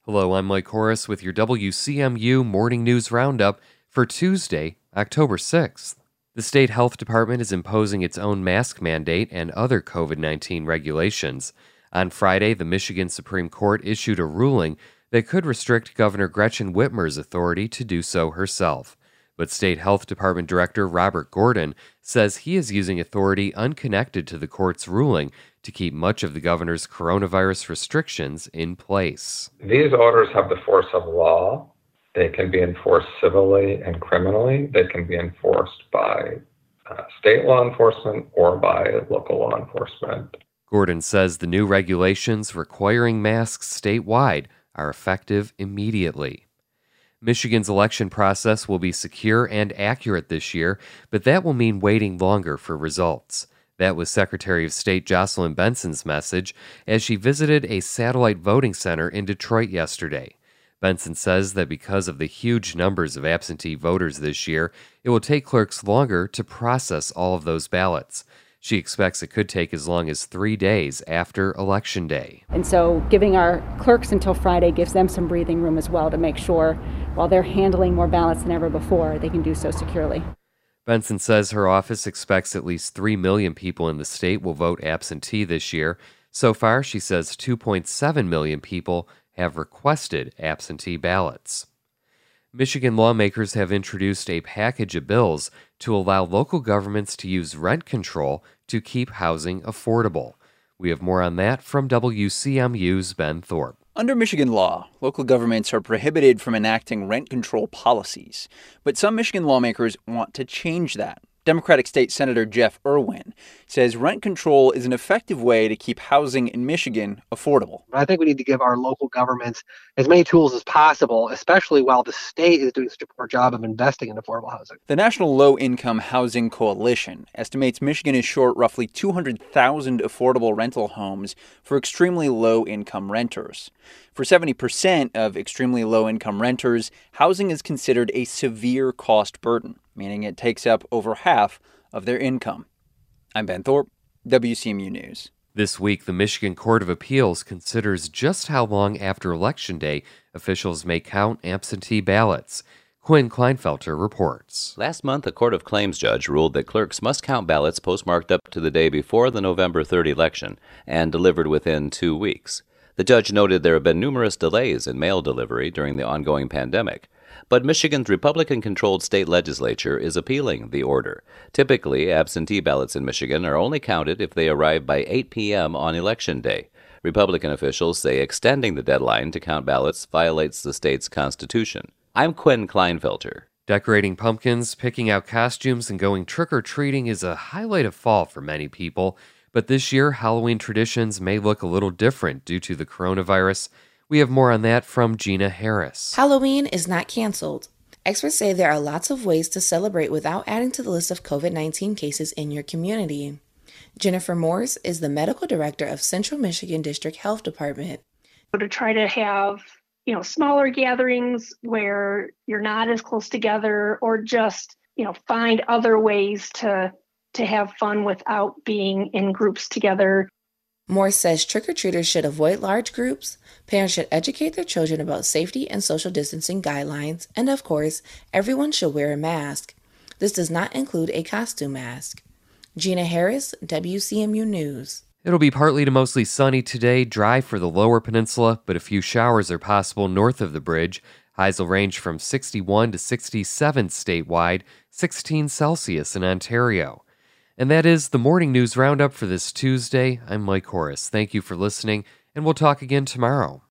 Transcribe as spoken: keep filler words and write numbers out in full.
Hello, I'm Mike Horace with your W C M U Morning News Roundup for Tuesday, October sixth. The state health department is imposing its own mask mandate and other covid nineteen regulations. On Friday, the Michigan Supreme Court issued a ruling that could restrict Governor Gretchen Whitmer's authority to do so herself. But State Health Department Director Robert Gordon says he is using authority unconnected to the court's ruling to keep much of the governor's coronavirus restrictions in place. These orders have the force of law. They can be enforced civilly and criminally. They can be enforced by uh, state law enforcement or by local law enforcement. Gordon says the new regulations requiring masks statewide are effective immediately. Michigan's election process will be secure and accurate this year, but that will mean waiting longer for results. That was Secretary of State Jocelyn Benson's message as she visited a satellite voting center in Detroit yesterday. Benson says that because of the huge numbers of absentee voters this year, it will take clerks longer to process all of those ballots. She expects it could take as long as three days after Election Day. And so giving our clerks until Friday gives them some breathing room as well to make sure while they're handling more ballots than ever before, they can do so securely. Benson says her office expects at least three million people in the state will vote absentee this year. So far, she says two point seven million people have requested absentee ballots. Michigan lawmakers have introduced a package of bills to allow local governments to use rent control to keep housing affordable. We have more on that from W C M U's Ben Thorpe. Under Michigan law, local governments are prohibited from enacting rent control policies, but some Michigan lawmakers want to change that. Democratic State Senator Jeff Irwin says rent control is an effective way to keep housing in Michigan affordable. I think we need to give our local governments as many tools as possible, especially while the state is doing such a poor job of investing in affordable housing. The National Low Income Housing Coalition estimates Michigan is short roughly two hundred thousand affordable rental homes for extremely low-income renters. For seventy percent of extremely low-income renters, housing is considered a severe cost burden, meaning it takes up over half of their income. I'm Ben Thorpe, W C M U News. This week, the Michigan Court of Appeals considers just how long after Election Day officials may count absentee ballots. Quinn Kleinfelter reports. Last month, a Court of Claims judge ruled that clerks must count ballots postmarked up to the day before the November third election and delivered within two weeks. The judge noted there have been numerous delays in mail delivery during the ongoing pandemic. But Michigan's Republican-controlled state legislature is appealing the order. Typically, absentee ballots in Michigan are only counted if they arrive by eight p.m. on Election Day. Republican officials say extending the deadline to count ballots violates the state's constitution. I'm Quinn Kleinfelter. Decorating pumpkins, picking out costumes, and going trick-or-treating is a highlight of fall for many people. But this year, Halloween traditions may look a little different due to the coronavirus. We have more on that from Gina Harris. Halloween is not canceled. Experts say there are lots of ways to celebrate without adding to the list of covid nineteen cases in your community. Jennifer Morse is the medical director of Central Michigan District Health Department. To try to have, you know, smaller gatherings where you're not as close together, or just, you know, find other ways to to have fun without being in groups together. Morse says trick-or-treaters should avoid large groups, parents should educate their children about safety and social distancing guidelines, and of course, everyone should wear a mask. This does not include a costume mask. Gina Harris, W C M U News. It'll be partly to mostly sunny today, dry for the lower peninsula, but a few showers are possible north of the bridge. Highs will range from sixty-one to sixty-seven statewide, sixteen Celsius in Ontario. And that is the Morning News Roundup for this Tuesday. I'm Mike Horace. Thank you for listening, and we'll talk again tomorrow.